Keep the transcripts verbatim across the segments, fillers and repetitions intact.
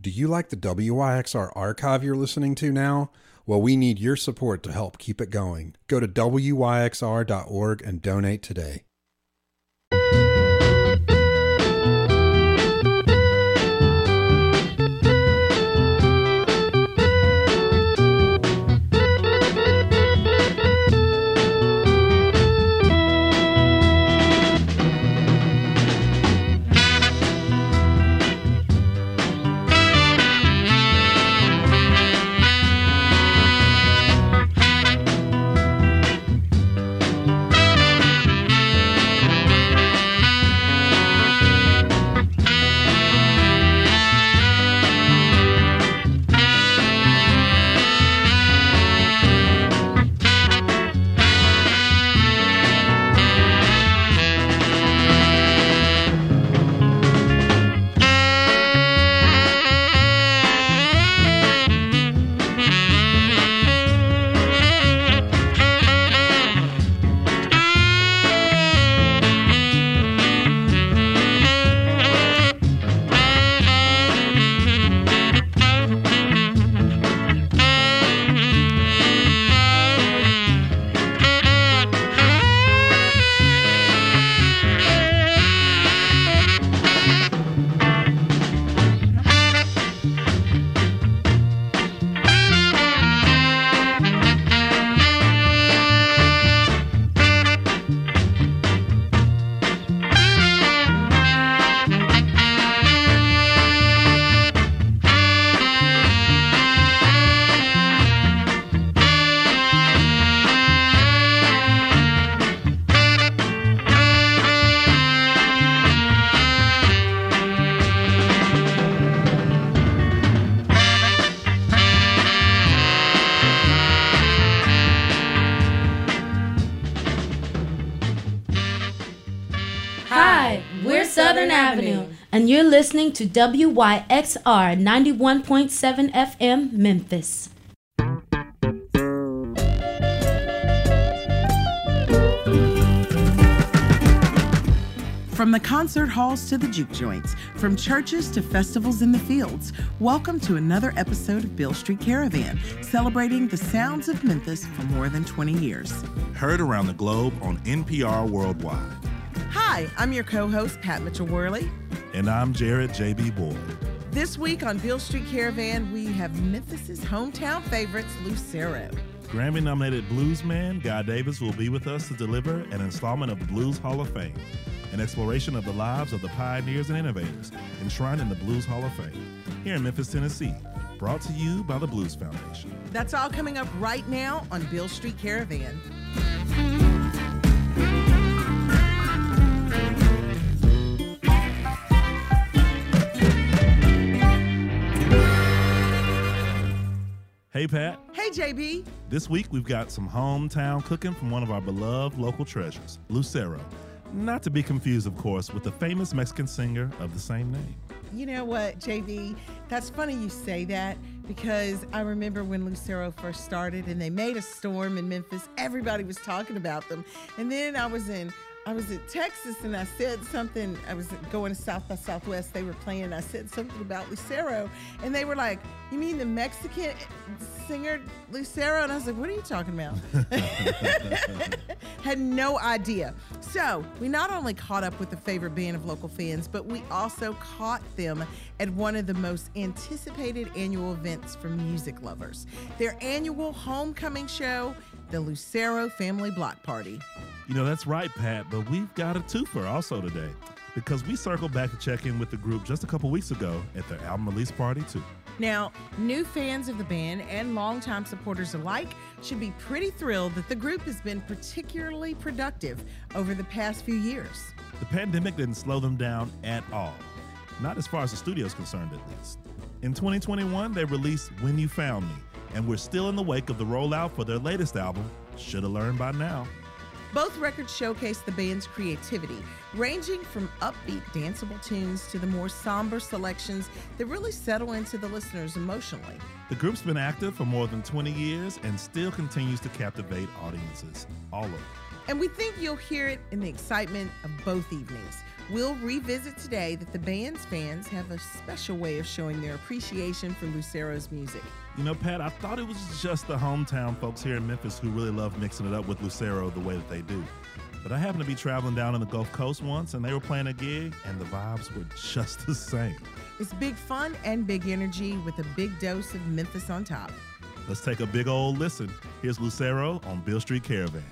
Do you like the W Y X R archive you're listening to now? Well, we need your support to help keep it going. Go to W Y X R dot org and donate today. And you're listening to W Y X R ninety-one point seven F M Memphis. From the concert halls to the juke joints, from churches to festivals in the fields, welcome to another episode of Beale Street Caravan, celebrating the sounds of Memphis for more than twenty years. Heard around the globe on N P R Worldwide. Hi, I'm your co-host, Pat Mitchell-Worley. And I'm Jared J B. Boyd. This week on Beale Street Caravan, we have Memphis's hometown favorites, Lucero. Grammy-nominated bluesman Guy Davis will be with us to deliver an installment of the Blues Hall of Fame, an exploration of the lives of the pioneers and innovators enshrined in the Blues Hall of Fame, here in Memphis, Tennessee, brought to you by the Blues Foundation. That's all coming up right now on Beale Street Caravan. Hey, Pat. Hey, J B. This week, we've got some hometown cooking from one of our beloved local treasures, Lucero. Not to be confused, of course, with the famous Mexican singer of the same name. You know what, J B? That's funny you say that, because I remember when Lucero first started and they made a storm in Memphis, everybody was talking about them. And then I was in I was in Texas and I said something. I was going to South by Southwest. They were playing. I said something about Lucero. And they were like, you mean the Mexican singer Lucero? And I was like, what are you talking about? Had no idea. So we not only caught up with the favorite band of local fans, but we also caught them at one of the most anticipated annual events for music lovers. Their annual homecoming show, the Lucero Family Block Party. You know, that's right, Pat, but we've got a twofer also today, because we circled back to check in with the group just a couple weeks ago at their album release party, too. Now, new fans of the band and longtime supporters alike should be pretty thrilled that the group has been particularly productive over the past few years. The pandemic didn't slow them down at all, not as far as the studio's concerned, at least. In twenty twenty-one, they released When You Found Me, and we're still in the wake of the rollout for their latest album, Shoulda Learned By Now. Both records showcase the band's creativity, ranging from upbeat, danceable tunes to the more somber selections that really settle into the listeners emotionally. The group's been active for more than twenty years and still continues to captivate audiences all over. And we think you'll hear it in the excitement of both evenings. We'll revisit today that the band's fans have a special way of showing their appreciation for Lucero's music. You know, Pat, I thought it was just the hometown folks here in Memphis who really love mixing it up with Lucero the way that they do. But I happened to be traveling down in the Gulf Coast once, and they were playing a gig, and the vibes were just the same. It's big fun and big energy with a big dose of Memphis on top. Let's take a big old listen. Here's Lucero on Beale Street Caravan.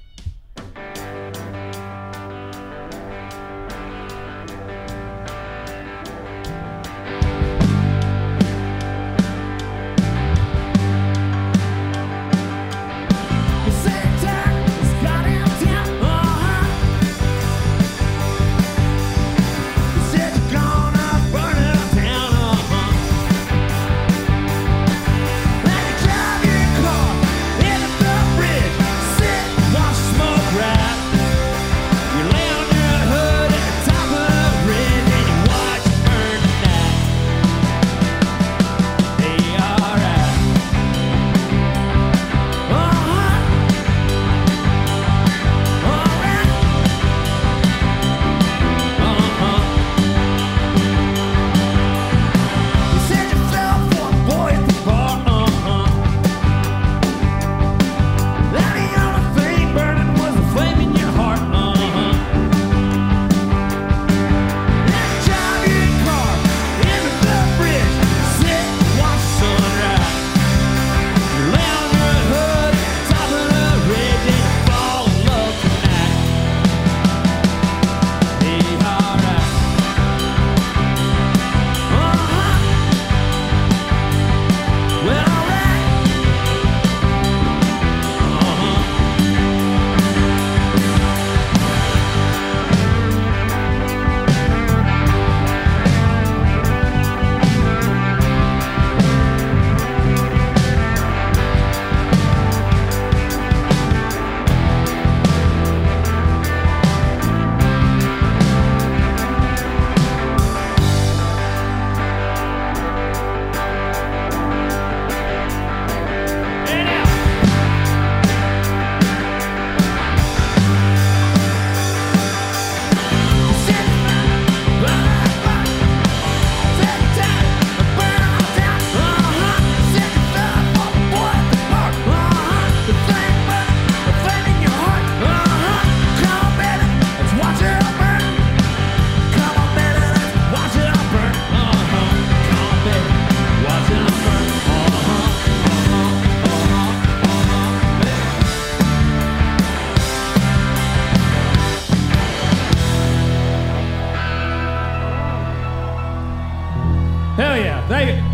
Hell yeah, thank you.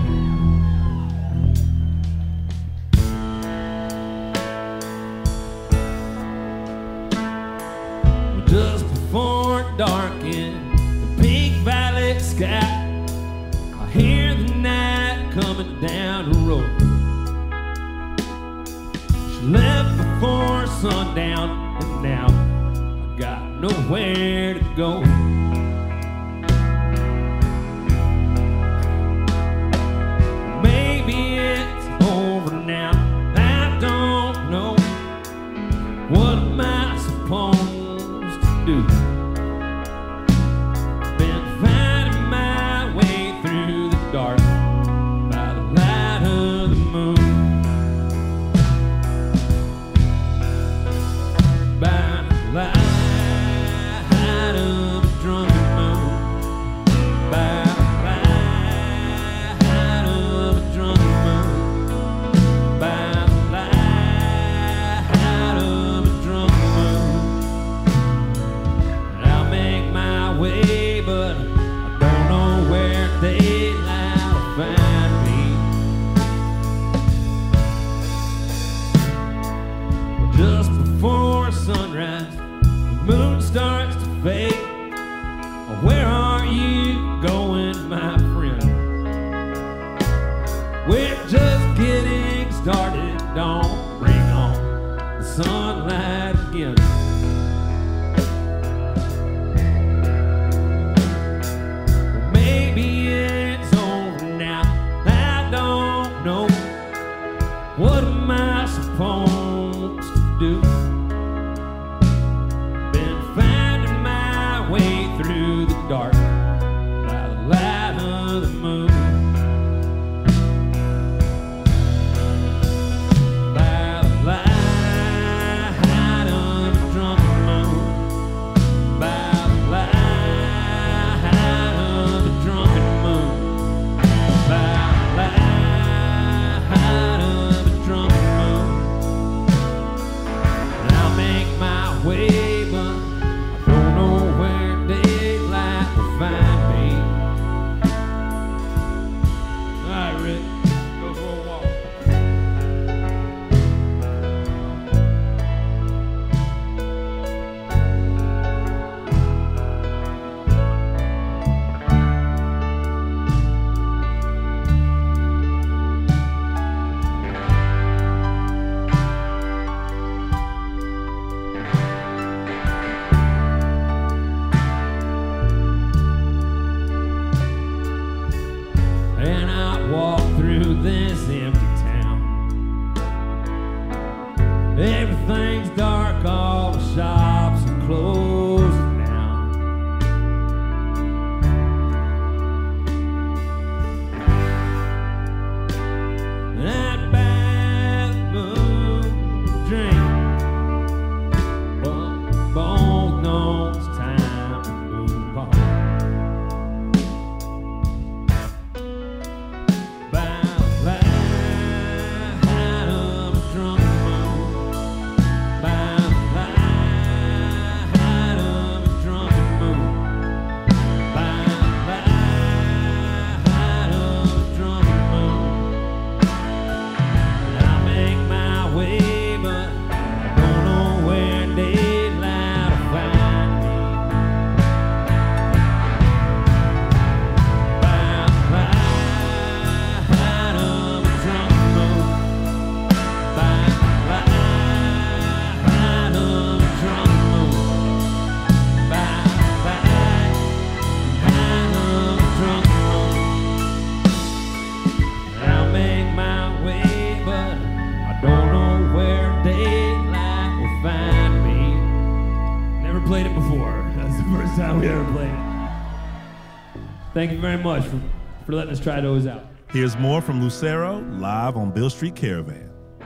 Just before it darkened, the big valley sky, I hear the night coming down the road. She left before sundown, and now I got nowhere to go. Maybe it's over now, I don't know. What am I supposed to do? Been finding my way through the dark by the light of the moon, by the light of a drunken moon, by the light of a drunken moon, by the light of a drunken moon. I'll make my way, but I don't know where daylight will find me. Well, just before sunrise, the moon starts to fade. Where are you going, my friend? We're just getting started. Don't bring on the sunlight again. Maybe it's over now, I don't know. What am I supposed to do? time we ever played it. Thank you very much for, for letting us try those out. Here's more from Lucero live on Bill Street Caravan.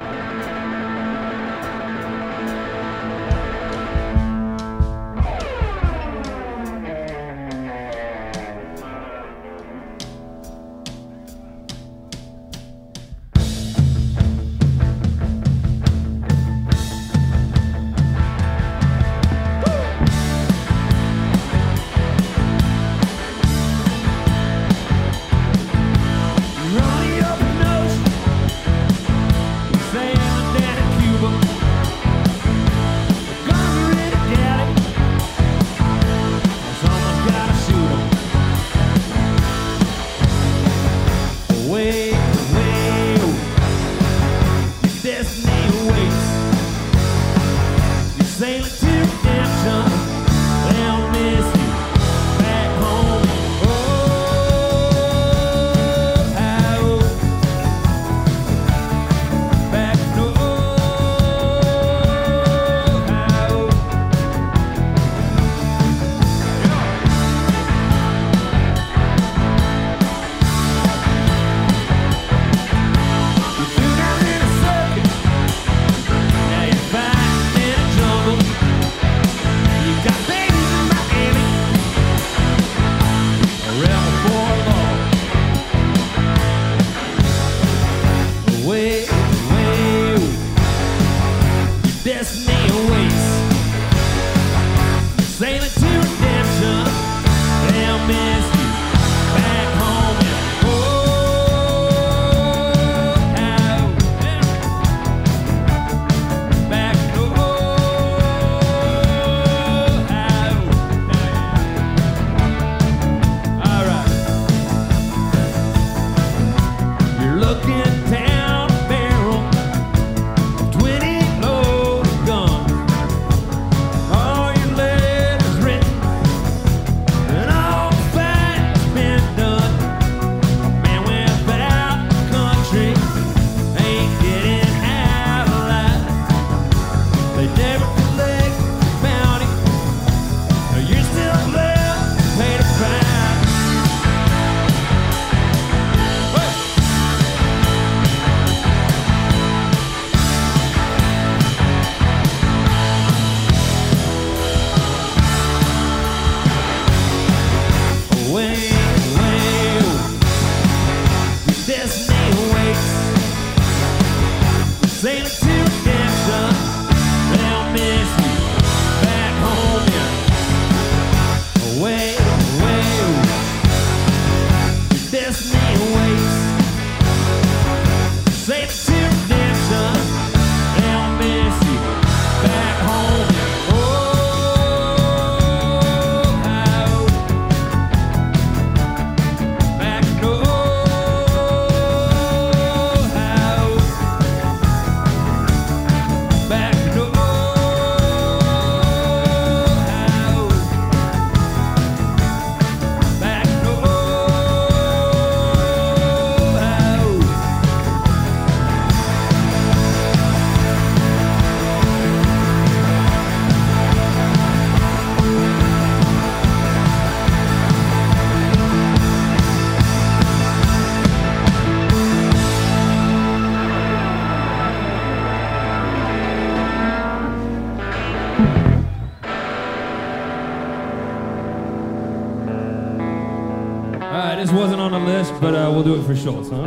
This wasn't on the list, but uh, we'll do it for Schultz, huh?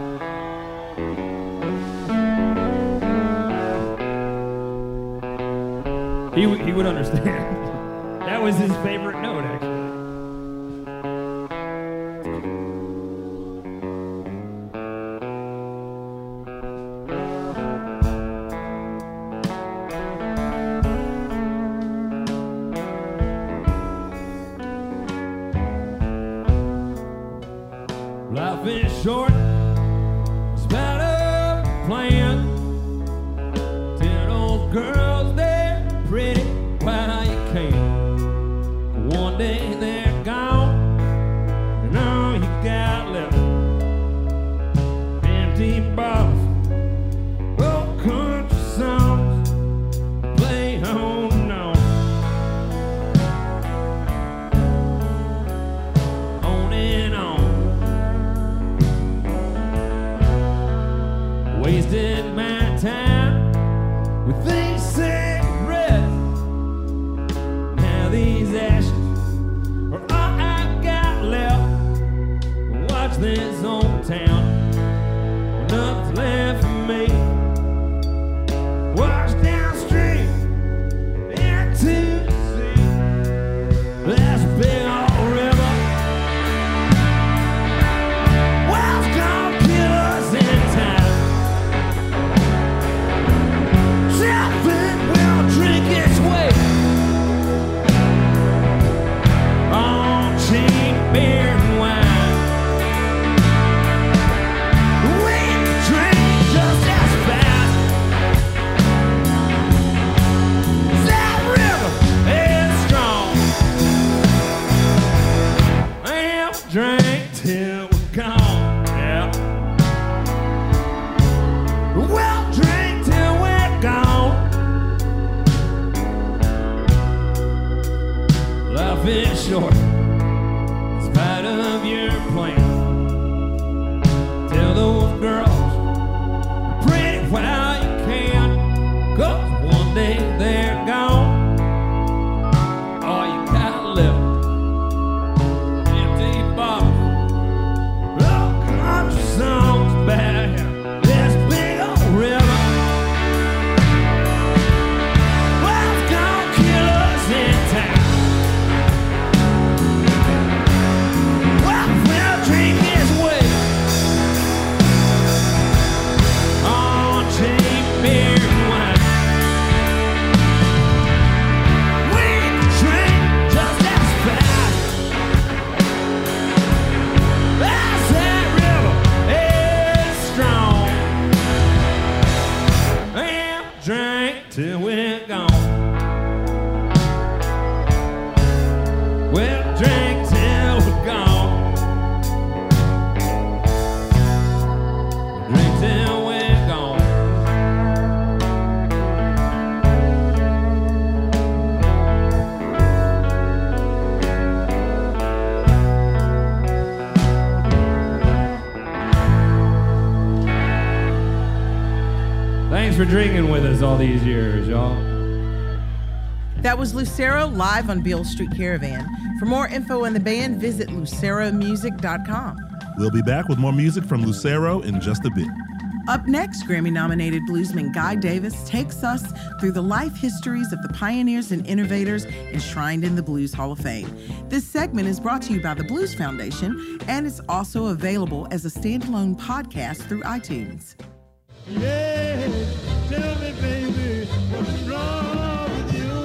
He, he would understand. That was his favorite note, actually. Life is short, it's about a plan. Ten old girls, they're pretty while you can. One day they're gone, and all you got left, empty bottles, old country songs, play on and on. wasted my time with these cigarettes. Now these ashes are all I got left. Watch this old town, nothing's left for me. Wash downstream into the sea. That's a big old river. Well, it's gonna kill us in time. Something will drink its way on cheap beer and wine. We drink just as fast. That river is strong. And drink till we're gone. Yeah. We'll drink till we're gone. Life is short, in spite of your plan. Tell those girls pretty well you can, 'cause one day they're gone. All you got left, empty bottles, oh, country songs about this big old river. Well, it's gonna kill us in time. Well, we'll drink this way on cheap beer and wine. We drink just as fast as that river is strong. And drink till we're gone. We'll drink till we're gone. Drink till we're gone. Thanks for drinking with us all these years, y'all. That was Lucero live on Beale Street Caravan. For more info on the band, visit lucero music dot com. We'll be back with more music from Lucero in just a bit. Up next, Grammy-nominated bluesman Guy Davis takes us through the life histories of the pioneers and innovators enshrined in the Blues Hall of Fame. This segment is brought to you by the Blues Foundation, and it's also available as a standalone podcast through iTunes. Yeah, tell me, baby, what's wrong with you?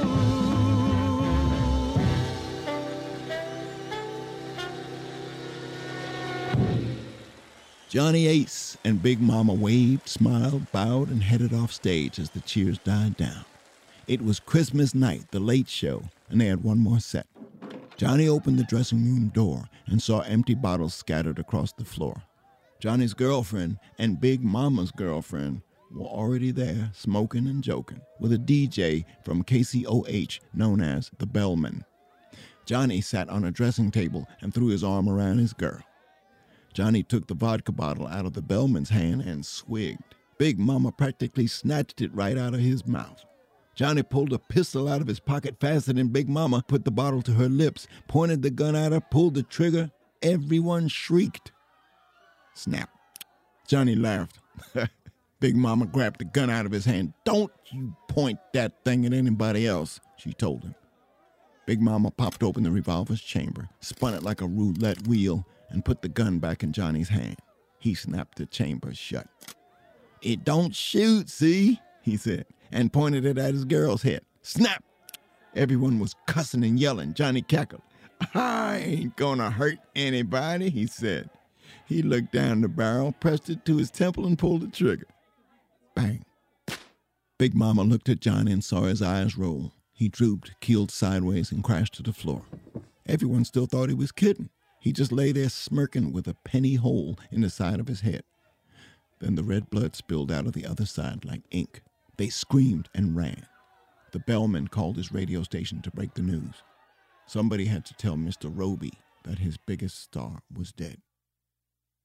Johnny Ace and Big Mama waved, smiled, bowed, and headed off stage as the cheers died down. It was Christmas night, the late show, and they had one more set. Johnny opened the dressing room door and saw empty bottles scattered across the floor. Johnny's girlfriend and Big Mama's girlfriend were already there, smoking and joking, with a D J from K C O H known as the Bellman. Johnny sat on a dressing table and threw his arm around his girl. Johnny took the vodka bottle out of the Bellman's hand and swigged. Big Mama practically snatched it right out of his mouth. Johnny pulled a pistol out of his pocket faster than Big Mama, put the bottle to her lips, pointed the gun at her, pulled the trigger. Everyone shrieked. Snap. Johnny laughed. Big Mama grabbed the gun out of his hand. "Don't you point that thing at anybody else," she told him. Big Mama popped open the revolver's chamber, spun it like a roulette wheel, and put the gun back in Johnny's hand. He snapped the chamber shut. "It don't shoot, see?" he said, and pointed it at his girl's head. Snap! Everyone was cussing and yelling. Johnny cackled. "I ain't gonna hurt anybody," he said. He looked down the barrel, pressed it to his temple, and pulled the trigger. Bang. Big Mama looked at Johnny and saw his eyes roll. He drooped, keeled sideways, and crashed to the floor. Everyone still thought he was kidding. He just lay there smirking with a penny hole in the side of his head. Then the red blood spilled out of the other side like ink. They screamed and ran. The bellman called his radio station to break the news. Somebody had to tell Mister Roby that his biggest star was dead.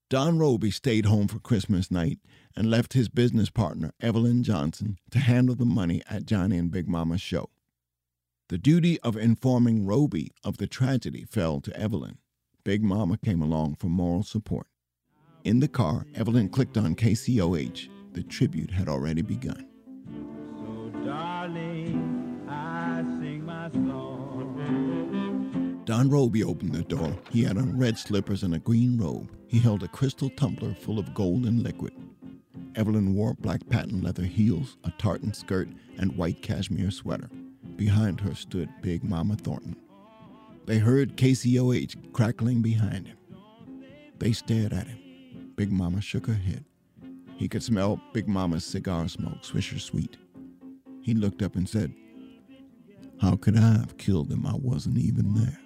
Don Robey stayed home for Christmas night and left his business partner, Evelyn Johnson, to handle the money at Johnny and Big Mama's show. The duty of informing Robey of the tragedy fell to Evelyn. Big Mama came along for moral support. In the car, Evelyn clicked on K C O H. The tribute had already begun. So darling, I sing my song. Don Robey opened the door. He had on red slippers and a green robe. He held a crystal tumbler full of golden liquid. Evelyn wore black patent leather heels, a tartan skirt, and white cashmere sweater. Behind her stood Big Mama Thornton. They heard K C O H crackling behind him. They stared at him. Big Mama shook her head. He could smell Big Mama's cigar smoke, Swisher Sweet. He looked up and said, "How could I have killed him? I wasn't even there."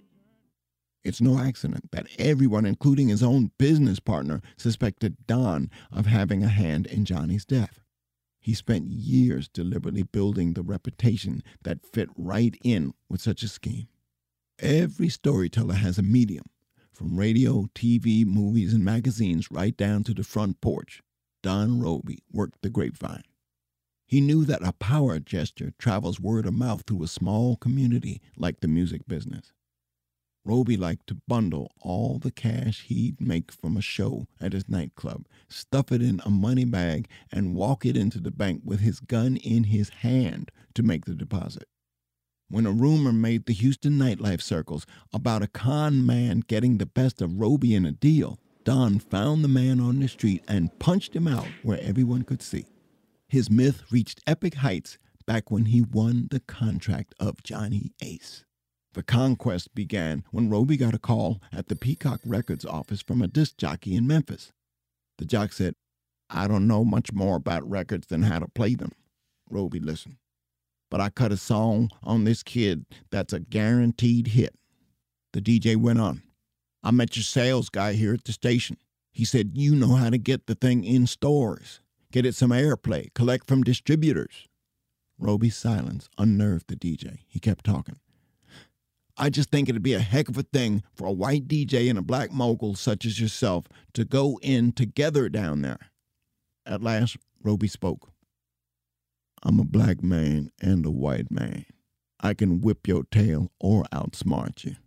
It's no accident that everyone, including his own business partner, suspected Don of having a hand in Johnny's death. He spent years deliberately building the reputation that fit right in with such a scheme. Every storyteller has a medium, from radio, T V, movies, and magazines right down to the front porch. Don Robey worked the grapevine. He knew that a power gesture travels word of mouth through a small community like the music business. Robey liked to bundle all the cash he'd make from a show at his nightclub, stuff it in a money bag, and walk it into the bank with his gun in his hand to make the deposit. When a rumor made the Houston nightlife circles about a con man getting the best of Robey in a deal, Don found the man on the street and punched him out where everyone could see. His myth reached epic heights back when he won the contract of Johnny Ace. The conquest began when Robey got a call at the Peacock Records office from a disc jockey in Memphis. The jock said, "I don't know much more about records than how to play them." Robey listened. "But I cut a song on this kid that's a guaranteed hit." The D J went on, "I met your sales guy here at the station. He said you know how to get the thing in stores, get it some airplay, collect from distributors." Robey's silence unnerved the D J. He kept talking. "I just think it'd be a heck of a thing for a white D J and a black mogul such as yourself to go in together down there." At last, Robey spoke. "I'm a black man and a white man. I can whip your tail or outsmart you."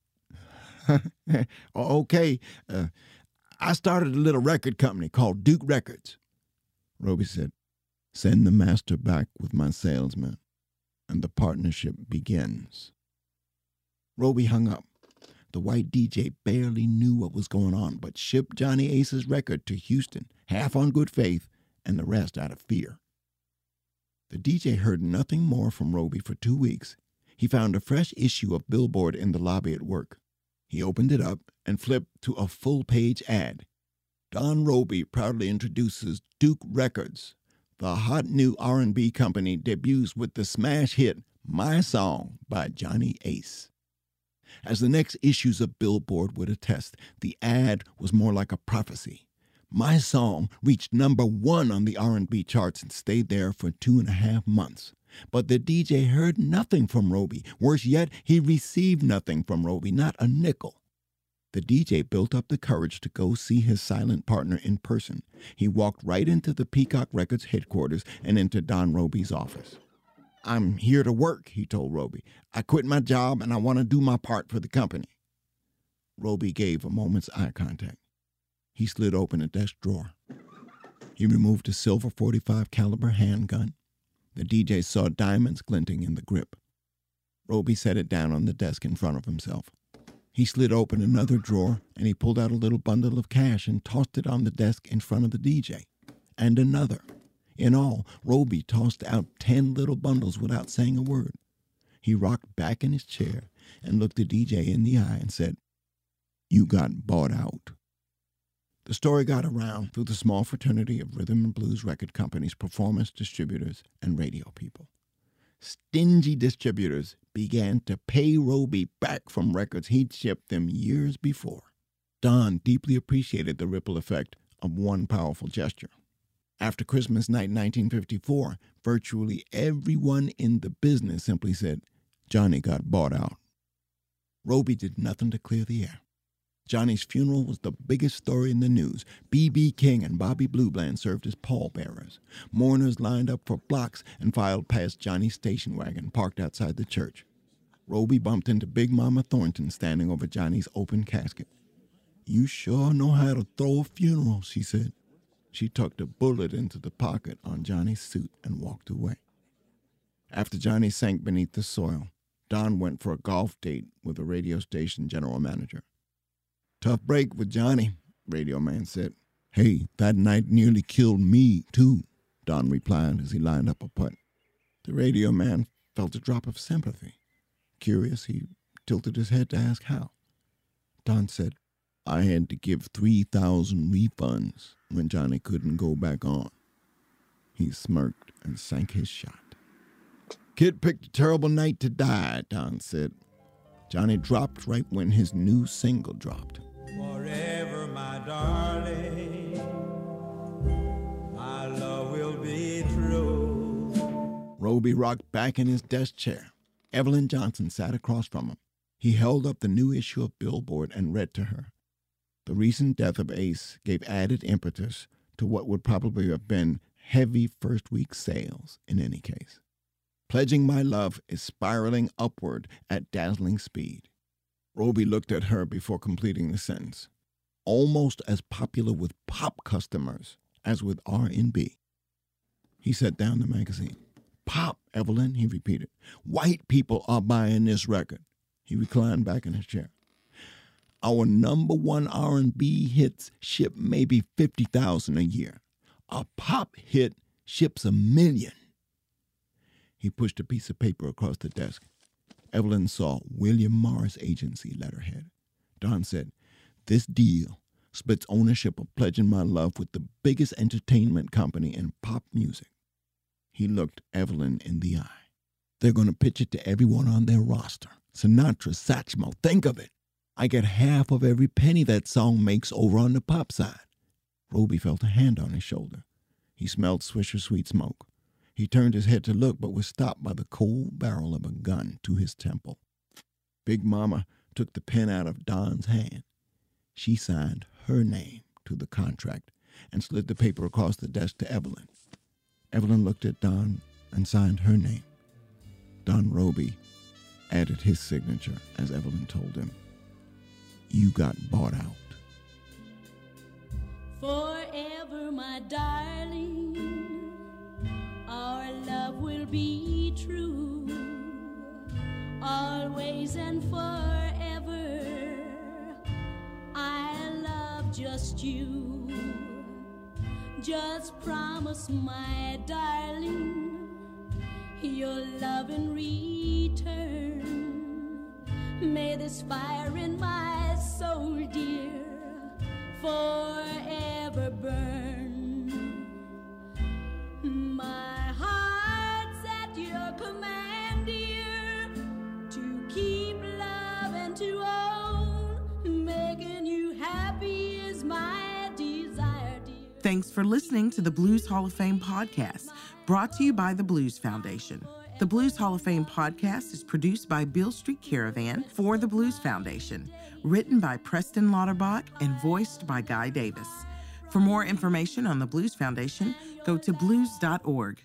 "Okay, uh, I started a little record company called Duke Records." Robey said, "Send the master back with my salesman, and the partnership begins." Robey hung up. The white D J barely knew what was going on, but shipped Johnny Ace's record to Houston, half on good faith, and the rest out of fear. The D J heard nothing more from Robey for two weeks. He found a fresh issue of Billboard in the lobby at work. He opened it up and flipped to a full-page ad. Don Robey proudly introduces Duke Records. The hot new R and B company debuts with the smash hit My Song by Johnny Ace. As the next issues of Billboard would attest, the ad was more like a prophecy. My Song reached number one on the R and B charts and stayed there for two and a half months. But the D J heard nothing from Robey. Worse yet, he received nothing from Robey, not a nickel. The D J built up the courage to go see his silent partner in person. He walked right into the Peacock Records headquarters and into Don Robey's office. "I'm here to work," he told Robey. "I quit my job and I want to do my part for the company." Robey gave a moment's eye contact. He slid open a desk drawer. He removed a silver forty-five caliber handgun. The D J saw diamonds glinting in the grip. Robey set it down on the desk in front of himself. He slid open another drawer and he pulled out a little bundle of cash and tossed it on the desk in front of the D J. And another. In all, Robey tossed out ten little bundles without saying a word. He rocked back in his chair and looked the D J in the eye and said, "You got bought out." The story got around through the small fraternity of rhythm and blues record companies, performance distributors, and radio people. Stingy distributors began to pay Robey back from records he'd shipped them years before. Don deeply appreciated the ripple effect of one powerful gesture. After Christmas night nineteen fifty-four, virtually everyone in the business simply said, "Johnny got bought out." Robey did nothing to clear the air. Johnny's funeral was the biggest story in the news. B B. King and Bobby Blue Bland served as pallbearers. Mourners lined up for blocks and filed past Johnny's station wagon parked outside the church. Roby bumped into Big Mama Thornton standing over Johnny's open casket. "You sure know how to throw a funeral," she said. She tucked a bullet into the pocket on Johnny's suit and walked away. After Johnny sank beneath the soil, Don went for a golf date with a radio station general manager. "Tough break with Johnny," radio man said. "Hey, that night nearly killed me, too," Don replied as he lined up a putt. The radio man felt a drop of sympathy. Curious, he tilted his head to ask how. Don said, "I had to give three thousand refunds when Johnny couldn't go back on." He smirked and sank his shot. "Kid picked a terrible night to die," Don said. Johnny dropped right when his new single dropped. Forever, my darling, my love will be true. Roby rocked back in his desk chair. Evelyn Johnson sat across from him. He held up the new issue of Billboard and read to her. The recent death of Ace gave added impetus to what would probably have been heavy first-week sales in any case. "Pledging My Love is spiraling upward at dazzling speed." Roby looked at her before completing the sentence. "Almost as popular with pop customers as with R and B." He set down the magazine. "Pop, Evelyn," he repeated. "White people are buying this record." He reclined back in his chair. "Our number one R and B hits ship maybe fifty thousand a year. A pop hit ships a million." He pushed a piece of paper across the desk. Evelyn saw William Morris Agency letterhead. Don said, "This deal splits ownership of Pledging My Love with the biggest entertainment company in pop music." He looked Evelyn in the eye. "They're going to pitch it to everyone on their roster. Sinatra, Satchmo, think of it. I get half of every penny that song makes over on the pop side." Roby felt a hand on his shoulder. He smelled Swisher Sweet smoke. He turned his head to look, but was stopped by the cold barrel of a gun to his temple. Big Mama took the pen out of Don's hand. She signed her name to the contract and slid the paper across the desk to Evelyn. Evelyn looked at Don and signed her name. Don Roby added his signature as Evelyn told him, "You got bought out." Forever, my darling, our love will be true, always and forever. I love just you. Just promise, my darling, your love in return. May this fire in my soul, dear, forever burn. My heart's at your command, dear, to keep love and to own. Making you happy is my desire, dear. Thanks for listening to the Blues Hall of Fame podcast, brought to you by the Blues Foundation. The Blues Hall of Fame podcast is produced by Beale Street Caravan for the Blues Foundation, written by Preston Lauterbach and voiced by Guy Davis. For more information on the Blues Foundation, go to blues dot org.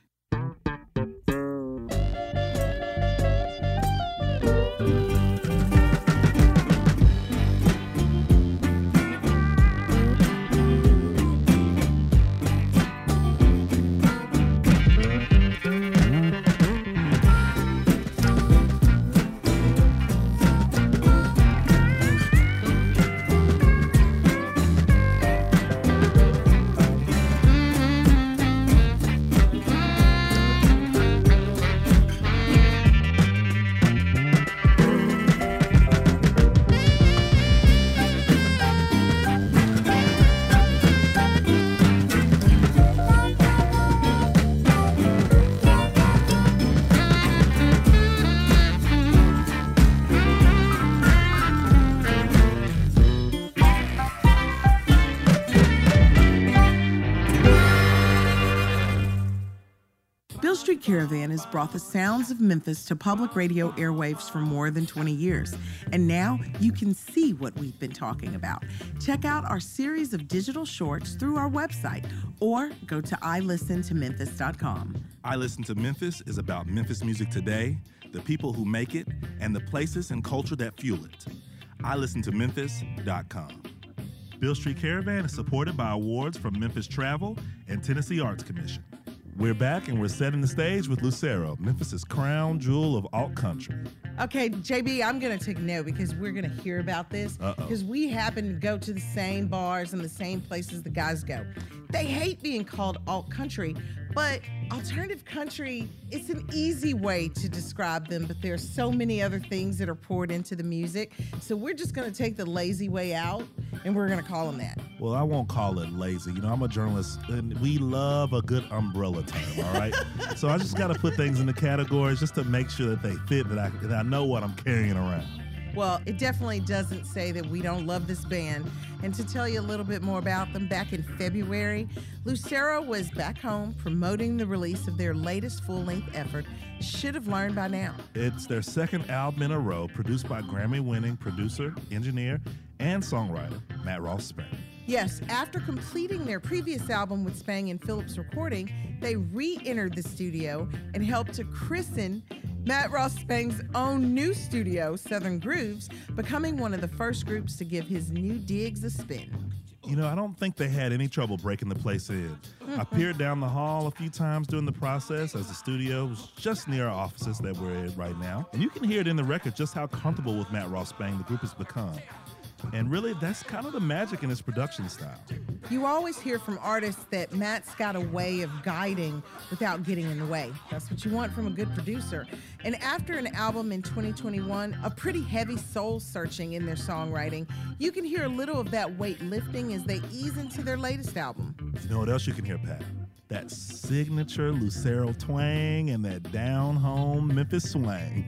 Beale Street Caravan has brought the sounds of Memphis to public radio airwaves for more than twenty years. And now you can see what we've been talking about. Check out our series of digital shorts through our website or go to i listen to memphis dot com. I Listen to Memphis is about Memphis music today, the people who make it, and the places and culture that fuel it. i listen to memphis dot com. Beale Street Caravan is supported by awards from Memphis Travel and Tennessee Arts Commission. We're back and we're setting the stage with Lucero, Memphis's crown jewel of alt country. Okay, J B, I'm going to take note because we're going to hear about this. Uh-oh. Because we happen to go to the same bars and the same places the guys go. They hate being called alt country, but alternative country, it's an easy way to describe them, but there's so many other things that are poured into the music. So we're just going to take the lazy way out and we're going to call them that. Well, I won't call it lazy. You know, I'm a journalist and we love a good umbrella term, all right? So I just got to put things in the categories just to make sure that they fit, that I, that I know what I'm carrying around. Well, it definitely doesn't say that we don't love this band. And to tell you a little bit more about them, back in February, Lucero was back home promoting the release of their latest full-length effort, Should Have Learned By Now. It's their second album in a row, produced by Grammy-winning producer, engineer, and songwriter Matt Ross Spang. Yes, after completing their previous album with Spang and Phillips Recording, they re-entered the studio and helped to christen Matt Ross Spang's own new studio, Southern Grooves, becoming one of the first groups to give his new digs a spin. You know, I don't think they had any trouble breaking the place in. I peered down the hall a few times during the process as the studio was just near our offices that we're in right now. And you can hear it in the record just how comfortable with Matt Ross Spang the group has become. And really, that's kind of the magic in his production style. You always hear from artists that Matt's got a way of guiding without getting in the way. That's what you want from a good producer. And after an album in twenty twenty-one, a pretty heavy soul searching in their songwriting, you can hear a little of that weight lifting as they ease into their latest album. You know what else you can hear, Pat? That signature Lucero twang and that down-home Memphis swang.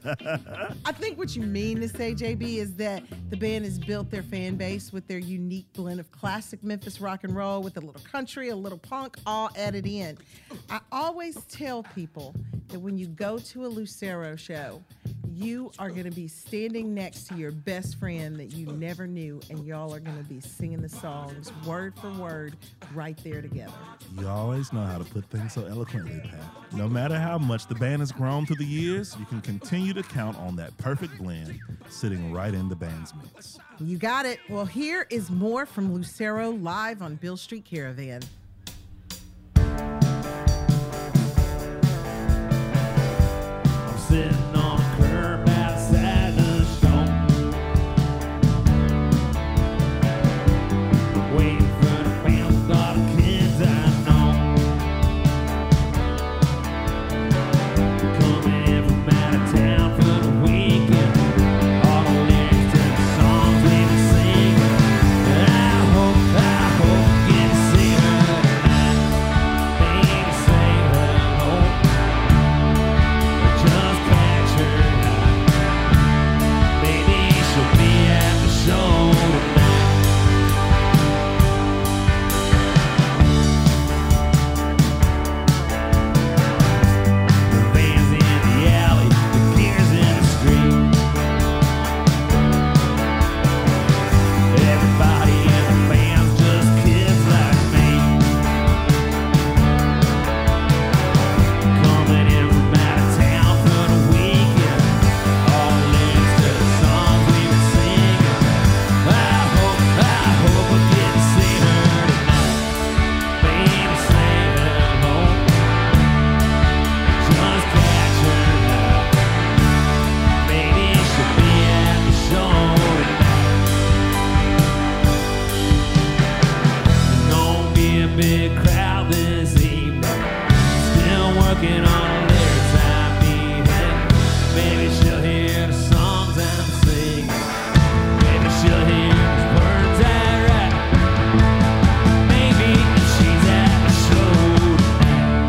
I think what you mean to say, J B, is that the band has built their fan base with their unique blend of classic Memphis rock and roll with a little country, a little punk, all added in. I always tell people that when you go to a Lucero show, you are going to be standing next to your best friend that you never knew, and y'all are going to be singing the songs word for word right there together. You always know how to put things so eloquently, Pat. No matter how much the band has grown through the years, you can continue to count on that perfect blend sitting right in the band's mix. You got it. Well, here is more from Lucero live on Beale Street Caravan. I'm sitting on a curb outside the store, waiting for the band to start. The kids I know coming in from out of town for the weekend. All the lyrics to the songs we've been singing. And I hope, I hope you get to see her tonight. Baby, say hello. Just catch her eye. Maybe she'll be at the show tonight. The van's in the alley, the gear's in the street. Everybody in the band's just kids like me, coming in from out of town for the weekend. All the lyrics to the songs we've been singing. I hope, I hope I get to see her tonight. Baby, say hello. Just catch her eye. Maybe she'll be at the show tonight. There's gonna be a big crowd this evening. Still working on lyrics I'm beating. Maybe she'll hear the songs I'm singing. Maybe she'll hear the words I write. Maybe she's at the show tonight.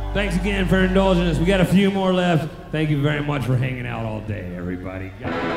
Thanks again for indulging us. We got a few more left. Thank you very much for hanging out all day, everybody.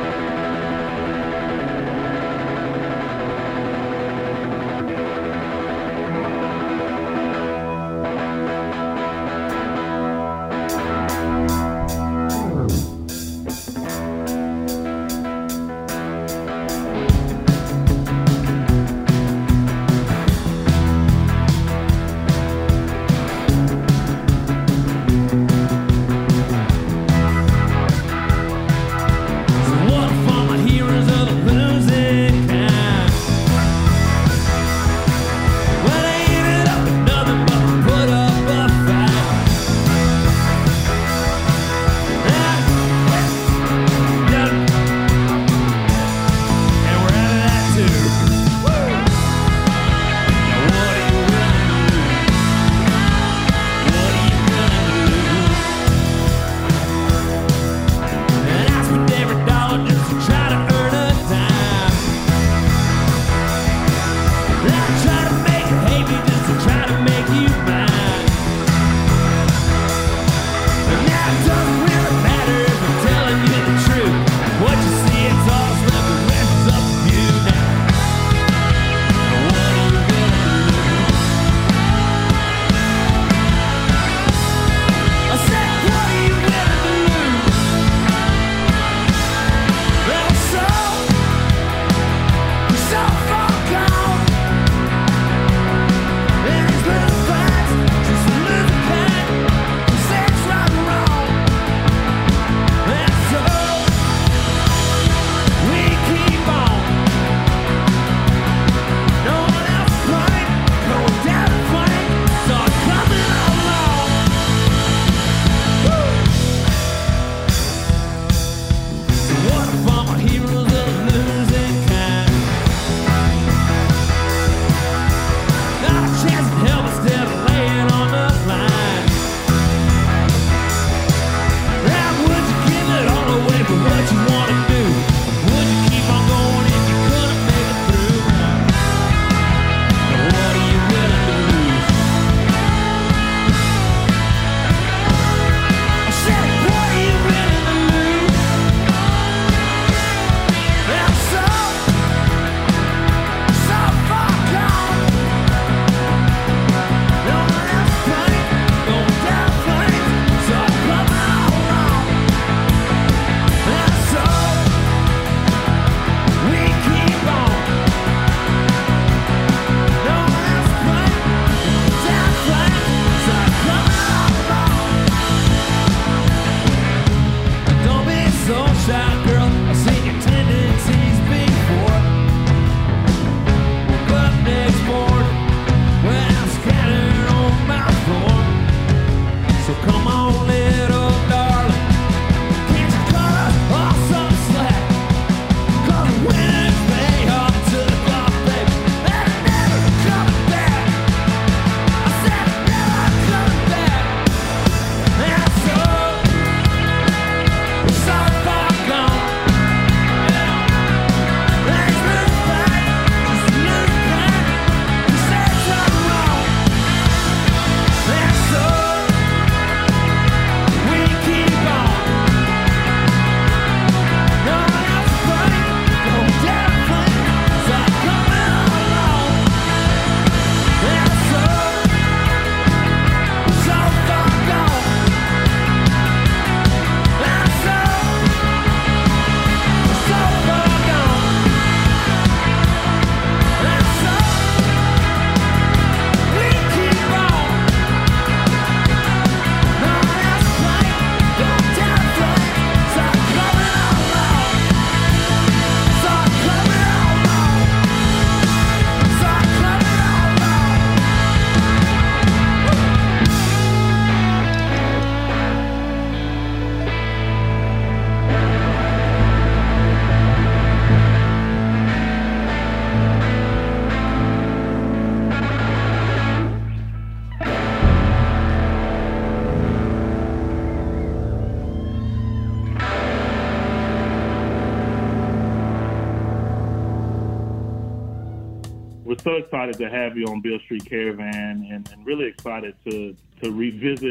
we're so excited to have you on Beale Street Caravan, and, and really excited to to revisit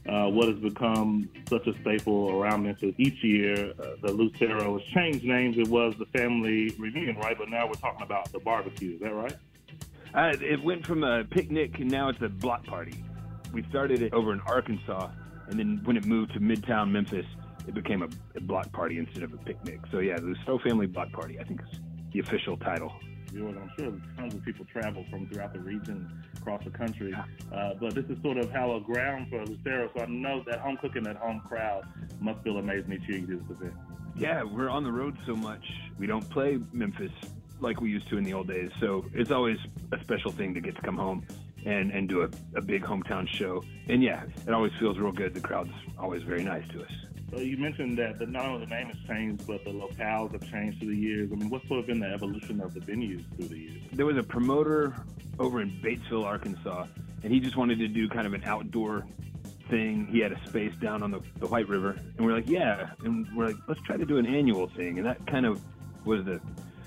uh, what has become such a staple around Memphis each year. Uh, the Lucero has changed names. It was the family reunion, right? But now we're talking about the barbecue. Is that right? Uh, it went from a picnic and now it's a block party. We started it over in Arkansas, and then when it moved to Midtown Memphis, it became a, a block party instead of a picnic. So yeah, the Lucero Family Block Party, I think, is the official title. I'm sure tons of people travel from throughout the region, across the country. Uh, but this is sort of hallowed ground for Lucero, so I know that home cooking, that home crowd must feel amazing each year you do this event. Yeah, we're on the road so much. We don't play Memphis like we used to in the old days. So it's always a special thing to get to come home and, and do a, a big hometown show. And yeah, it always feels real good. The crowd's always very nice to us. So you mentioned that the, not only the name has changed, but the locales have changed through the years. I mean, what's sort of been the evolution of the venues through the years? There was a promoter over in Batesville, Arkansas, and he just wanted to do kind of an outdoor thing. He had a space down on the, the White River, and we're like, yeah. And we're like, let's try to do an annual thing. And that kind of was the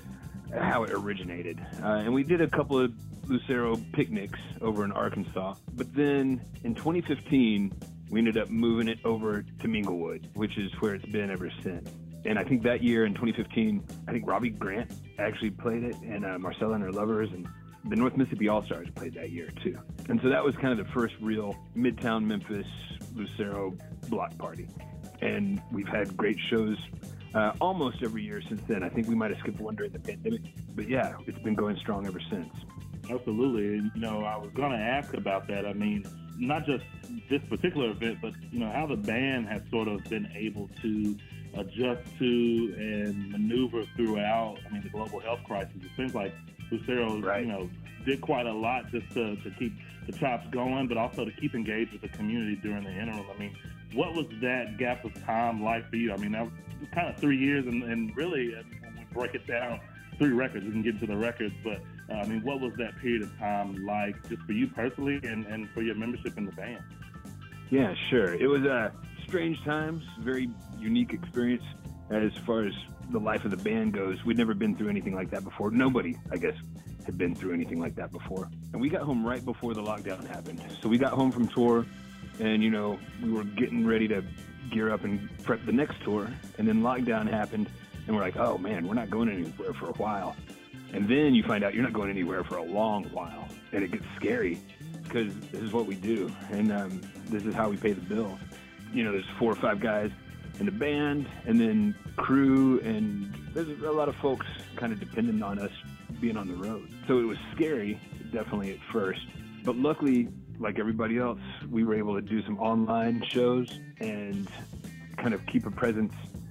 how it originated. Uh, and we did a couple of Lucero picnics over in Arkansas. But then in twenty fifteen, we ended up moving it over to Minglewood, which is where it's been ever since. And I think that year in twenty fifteen, I think Robbie Grant actually played it, and uh, Marcella and her Lovers, and the North Mississippi All-Stars played that year too. And so that was kind of the first real Midtown Memphis Lucero block party. And we've had great shows uh, almost every year since then. I think we might have skipped one during the pandemic, but yeah, it's been going strong ever since. Absolutely. And, you know, I was going to ask about that. I mean, not just this particular event, but, you know, how the band has sort of been able to adjust to and maneuver throughout, I mean, the global health crisis. It seems like Lucero, right. you know, did quite a lot just to, to keep the chops going, but also to keep engaged with the community during the interim. I mean, what was that gap of time like for you? I mean, that was kind of three years, and, and really, when we break it down, three records, we can get into the records, but uh, I mean, what was that period of time like just for you personally and, and for your membership in the band? Yeah, sure. It was uh, strange times, very unique experience as far as the life of the band goes. We'd never been through anything like that before. Nobody, I guess, had been through anything like that before. And we got home right before the lockdown happened. So we got home from tour, and, you know, we were getting ready to gear up and prep the next tour, and then lockdown happened, and we're like, oh, man, we're not going anywhere for a while. And then you find out you're not going anywhere for a long while, and it gets scary because this is what we do, and um, this is how we pay the bills. You know, there's four or five guys in the band, and then crew, and there's a lot of folks kind of dependent on us being on the road. So it was scary, definitely at first, but luckily, like everybody else, we were able to do some online shows and kind of keep a presence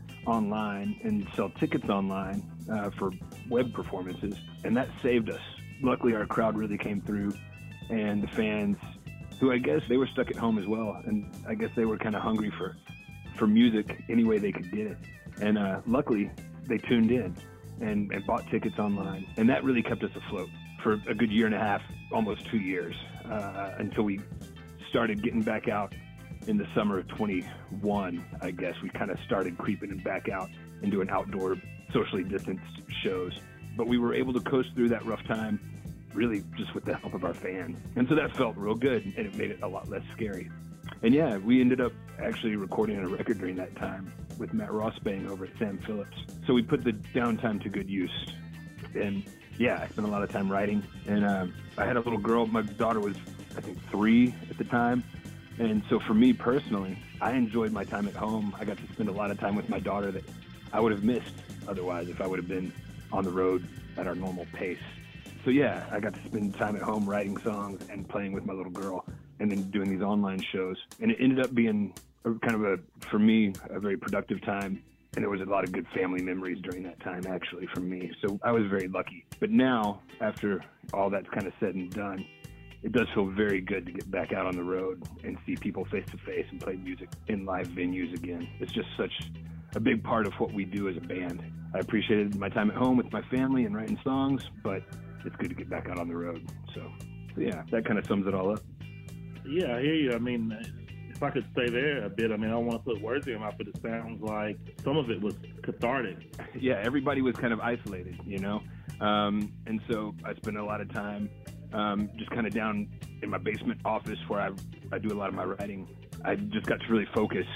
online and sell tickets online uh, for web performances, and that saved us. Luckily, our crowd really came through, and the fans, who I guess they were stuck at home as well, and I guess they were kind of hungry for, for music any way they could get it. And uh, luckily, they tuned in and, and bought tickets online, and that really kept us afloat for a good year and a half, almost two years, uh, until we started getting back out in the summer of twenty-one, I guess. We kind of started creeping and back out and doing outdoor, socially distanced shows. But we were able to coast through that rough time, really just with the help of our fans. And so that felt real good, and it made it a lot less scary. And yeah, we ended up actually recording a record during that time with Matt Rossbang over at Sam Phillips. So we put the downtime to good use. And yeah, I spent a lot of time writing. And uh, I had a little girl, my daughter was, I think, three at the time. And so for me personally, I enjoyed my time at home. I got to spend a lot of time with my daughter that I would have missed otherwise if I would have been on the road at our normal pace. So yeah, I got to spend time at home writing songs and playing with my little girl and then doing these online shows. And it ended up being a, kind of a, for me, a very productive time. And there was a lot of good family memories during that time, actually, for me. So I was very lucky. But now, after all that's kind of said and done, it does feel very good to get back out on the road and see people face to face and play music in live venues again. It's just such a big part of what we do as a band. I appreciated my time at home with my family and writing songs, but it's good to get back out on the road. So, so yeah, that kind of sums it all up. Yeah, I hear you. I mean, if I could stay there a bit, I mean, I don't want to put words in your mouth, but it sounds like some of it was cathartic. Yeah, everybody was kind of isolated, you know? Um, and so I spent a lot of time Um, just kind of down in my basement office where I, I do a lot of my writing. I just got to really focus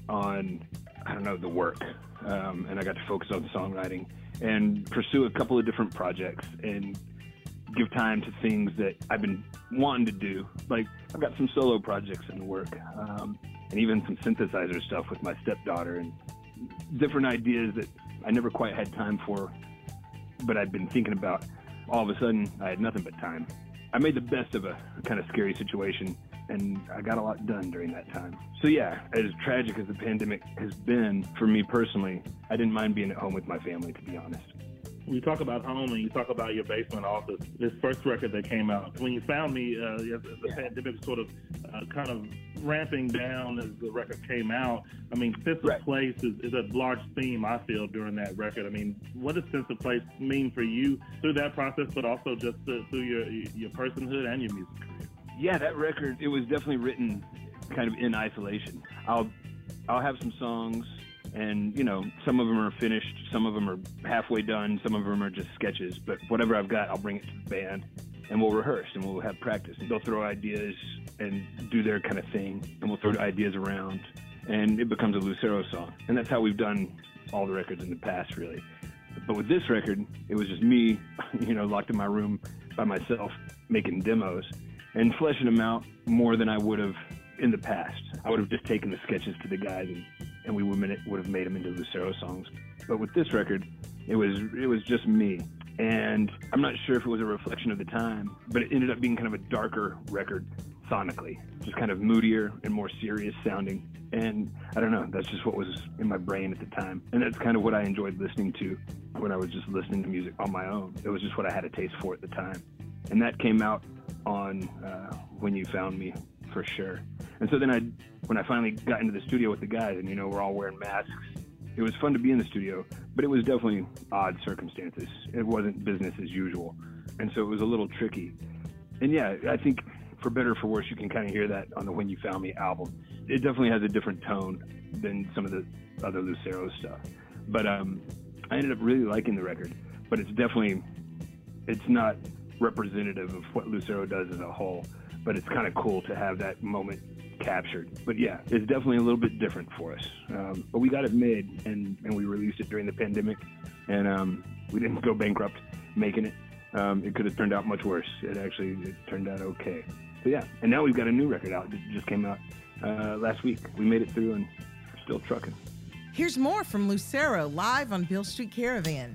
on, I don't know, the work. Um, and I got to focus on songwriting and pursue a couple of different projects and give time to things that I've been wanting to do. Like, I've got some solo projects in the work, um, and even some synthesizer stuff with my stepdaughter and different ideas that I never quite had time for, but I'd been thinking about. All of a sudden, I had nothing but time. I made the best of a kind of scary situation, and I got a lot done during that time. So yeah, as tragic as the pandemic has been for me personally, I didn't mind being at home with my family, to be honest. When you talk about home and you talk about your basement office, this first record that came out, when you found me, uh, the yeah. pandemic was sort of uh, kind of ramping down as the record came out. I mean, Sense Right. of Place is, is a large theme, I feel, during that record. I mean, what does Sense of Place mean for you through that process, but also just uh, through your your personhood and your music career? Yeah, that record, it was definitely written kind of in isolation. I'll I'll have some songs, and, you know, some of them are finished, some of them are halfway done, some of them are just sketches. But whatever I've got, I'll bring it to the band, and we'll rehearse, and we'll have practice. And they'll throw ideas and do their kind of thing, and we'll throw ideas around, and it becomes a Lucero song. And that's how we've done all the records in the past, really. But with this record, it was just me, you know, locked in my room by myself, making demos and fleshing them out more than I would have in the past. I would have just taken the sketches to the guys, and, and we would would have made them into Lucero songs. But with this record, it was it was just me. And I'm not sure if it was a reflection of the time, but it ended up being kind of a darker record sonically, just kind of moodier and more serious sounding. And I don't know, that's just what was in my brain at the time. And that's kind of what I enjoyed listening to when I was just listening to music on my own. It was just what I had a taste for at the time. And that came out on uh, When You Found Me, for sure. And so then I, when I finally got into the studio with the guys, and, you know, we're all wearing masks, it was fun to be in the studio, but it was definitely odd circumstances. It wasn't business as usual. And so it was a little tricky. And yeah, I think for better or for worse, you can kind of hear that on the When You Found Me album. It definitely has a different tone than some of the other Lucero stuff. But um, I ended up really liking the record, but it's definitely, it's not representative of what Lucero does as a whole, but it's kind of cool to have that moment captured. But yeah, it's definitely a little bit different for us. Um, but we got it made, and, and we released it during the pandemic, and um, we didn't go bankrupt making it. Um, it could have turned out much worse. It actually it turned out okay. So yeah, and now we've got a new record out. It just came out uh, last week. We made it through, and we're still trucking. Here's more from Lucero live on Beale Street Caravan.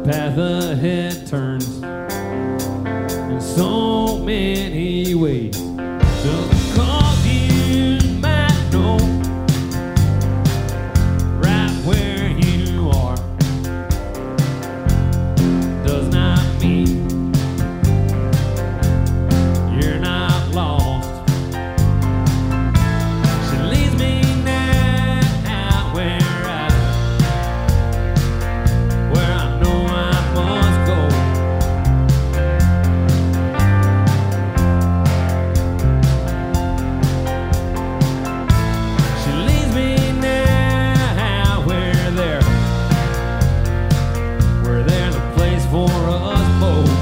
path ahead turns in so many ways. Just because you might know right where you are does not mean you're not lost. She leads me now where I, where I know I must go. She leads me now where there, where there's a place for us both.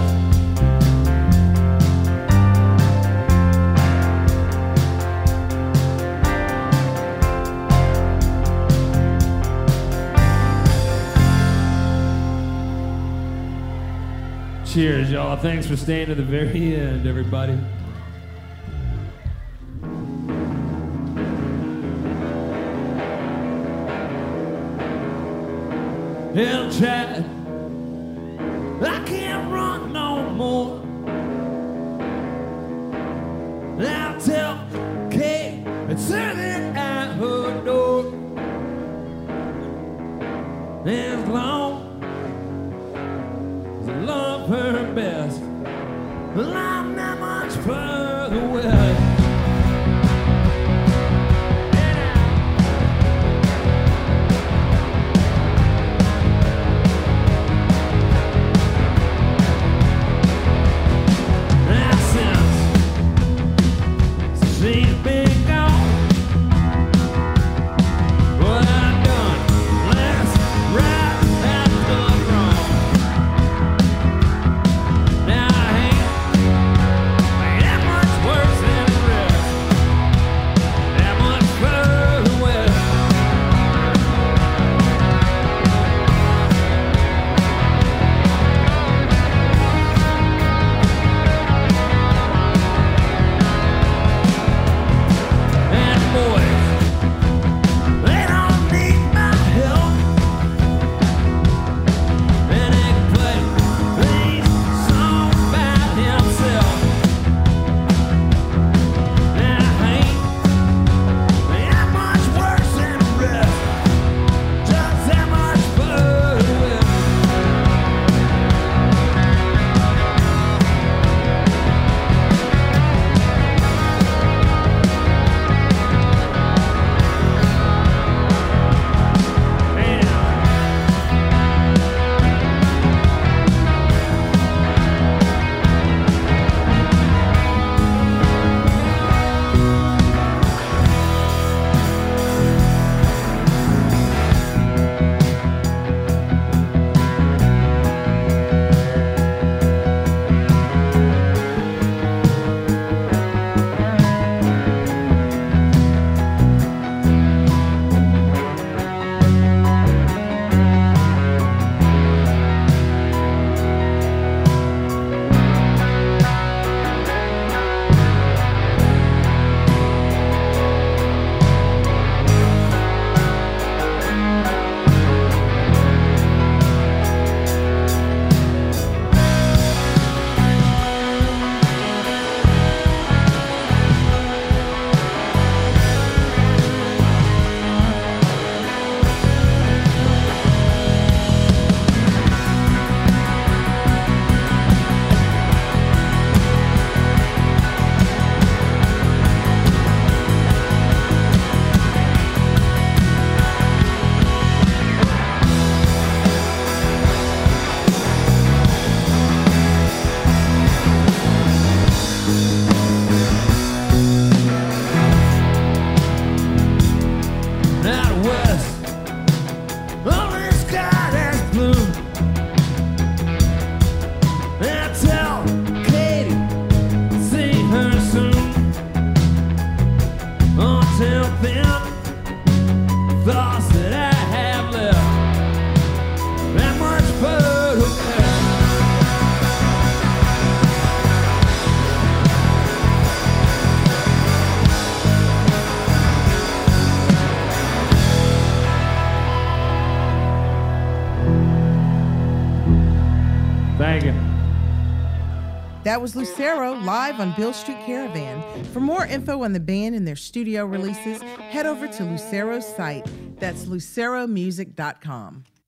Cheers, y'all. Thanks for staying to the very end, everybody. Hell, Chad, I can't run no more. I'll tell Kate it's serving at her door. As long as I love her best, well, I'm not much further away. She's been gone. What I done last right at the throne. Now I ain't that much worse than the rest. That much further west. And boys, they don't need my help. And they can play these songs by themselves. Now I ain't that much worse than the rest. Just that much further west. Out west, only the sky that's blue. I tell Katie, see her soon. Until then, thoughts that I have left, that much further west. That was Lucero live on Bill Street Caravan. For more info on the band and their studio releases, head over to Lucero's site. That's lucero music dot com.